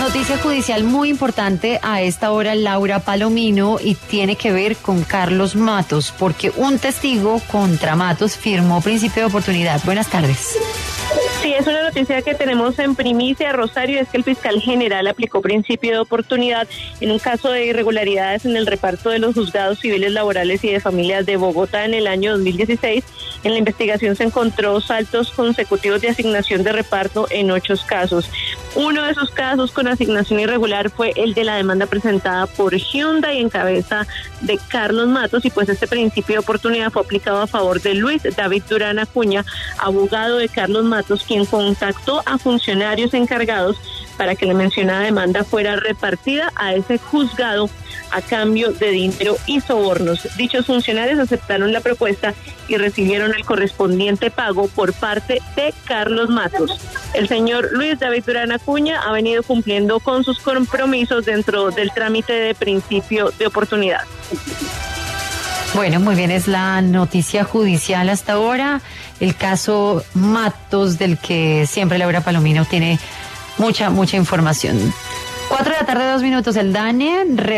Noticia judicial muy importante a esta hora, Laura Palomino, y tiene que ver con Carlos Matos, porque un testigo contra Matos firmó principio de oportunidad. Buenas tardes. Sí, es una noticia que tenemos en primicia, Rosario, es que el fiscal general aplicó principio de oportunidad en un caso de irregularidades en el reparto de los juzgados civiles, laborales y de familias de Bogotá en el año 2016. En la investigación se encontró saltos consecutivos de asignación de reparto en 8 casos. Uno de esos casos con asignación irregular fue el de la demanda presentada por Hyundai en cabeza de Carlos Matos, y pues este principio de oportunidad fue aplicado a favor de Luis David Durán Acuña, abogado de Carlos Matos, quien contactó a funcionarios encargados para que la mencionada demanda fuera repartida a ese juzgado a cambio de dinero y sobornos. Dichos funcionarios aceptaron la propuesta y recibieron el correspondiente pago por parte de Carlos Matos. El señor Luis David Durán Acuña ha venido cumpliendo con sus compromisos dentro del trámite de principio de oportunidad. Bueno, muy bien, es la noticia judicial hasta ahora. El caso Matos, del que siempre Laura Palomino tiene mucha información. 4 de la tarde, 2 minutos, el DANE